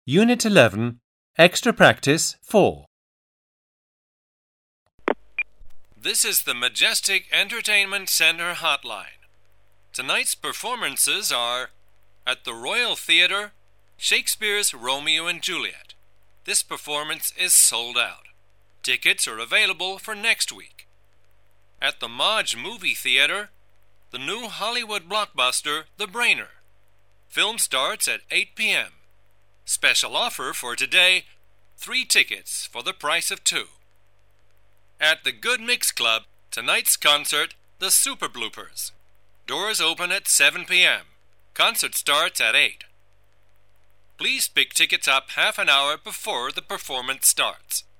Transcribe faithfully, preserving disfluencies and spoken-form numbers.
Unit eleven, Extra Practice four. This is the Majestic Entertainment Center hotline. Tonight's performances are at the Royal Theatre, Shakespeare's Romeo and Juliet. This performance is sold out. Tickets are available for next week. At the Modge Movie Theater, the new Hollywood blockbuster, The Brainer. Film starts at eight p.m. Special offer for today, three tickets for the price of two. At the Good Mix Club, tonight's concert, The Super Bloopers. Doors open at seven p.m. Concert starts at eight. Please pick tickets up half an hour before the performance starts.